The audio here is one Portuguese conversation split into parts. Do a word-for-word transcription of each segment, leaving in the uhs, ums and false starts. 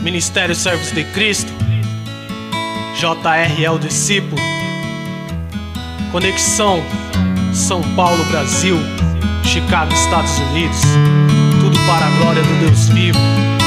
Ministério Servos de Cristo, J R L Discípulo, Conexão São Paulo, Brasil, Chicago, Estados Unidos, tudo para a glória do Deus vivo.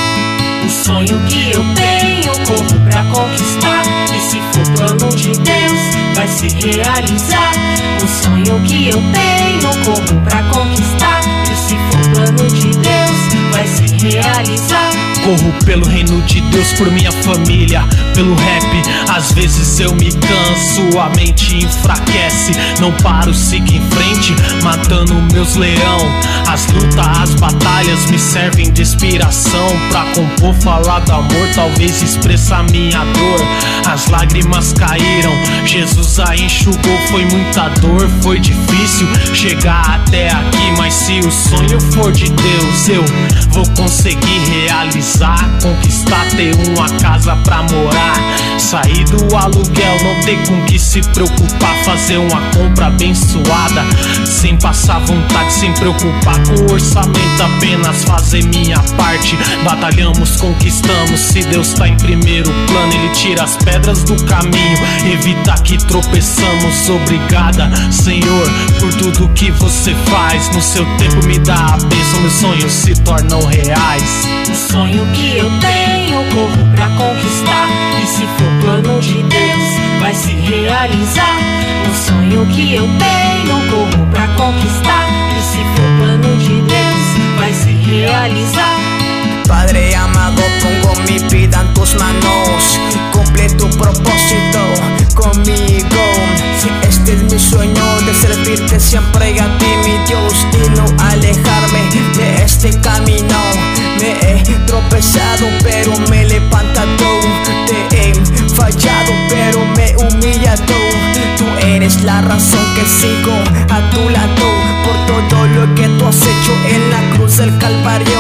O sonho que eu tenho, corro pra conquistar, e se for plano de Deus, vai se realizar. O sonho que eu tenho, corro pra conquistar, e se for plano de Deus, vai se realizar. Corro pelo reino de Deus, por minha família, pelo rap. Às vezes eu me canso, a mente enfraquece. Não paro, sigo em frente, matando meus leão. As lutas, as batalhas me servem de inspiração pra compor, falar do amor, talvez expressar minha dor. As lágrimas caíram, Jesus a enxugou. Foi muita dor, foi difícil chegar até aqui, mas se o sonho for de Deus, eu vou conseguir realizar. Conquistar, ter uma casa pra morar, sair do aluguel, não ter com que se preocupar, fazer uma compra abençoada, sem passar vontade, sem preocupar com o orçamento, apenas fazer minha parte. Batalhamos, conquistamos, se Deus tá em primeiro plano, Ele tira as pedras do caminho, evita que tropeçamos. Obrigada, Senhor, por tudo que você faz. No seu tempo me dá a bênção, meus sonhos se tornam reais. O sonho que eu tenho, corro pra conquistar, e se for plano de Deus, vai se realizar. O sonho que eu tenho, corro pra conquistar, e se for plano de Deus, vai se realizar. Padre amado, pongo mi vida en tus manos, cumple tu propósito conmigo. Este es mi sueño, de servirte siempre a ti, mi Dios, y no alejarme de este camino. Me he tropezado, pero me he levantado. Te he fallado, pero me he humillado. Tú eres la razón que sigo a tu lado, por todo lo que tú has hecho en la cruz del Calvario.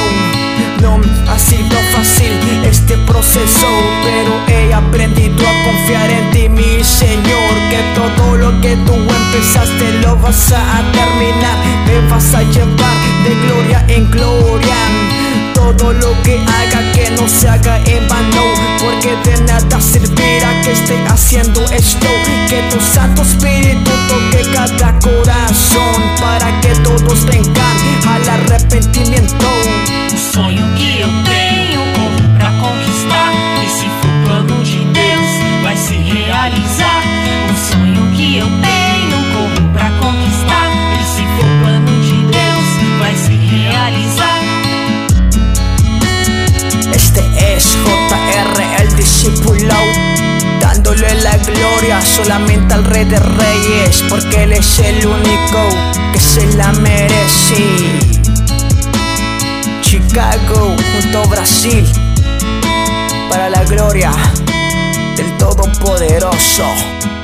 No ha sido fácil este proceso, pero he aprendido a confiar en ti, mi Señor, que todo lo que tú empezaste lo vas a terminar. Me vas a llevar de gloria en gloria. Todo lo que haga, que no se haga en vano, porque de nada servirá que esté haciendo esto. Que tu Santo Espíritu toque cada corazón, para que todos vengan al arrepentimiento. O sonho que eu tenho, corro pra conquistar, e se for plano de Deus, vai se realizar. O sonho que eu tenho, corro pra conquistar, e se for plano de Deus, vai se realizar. Este es J R el Discípulo, dándole la gloria solamente al Rey de Reyes, porque Él es el único que se la merece. Chicago junto a Brasil, para la gloria del Todopoderoso.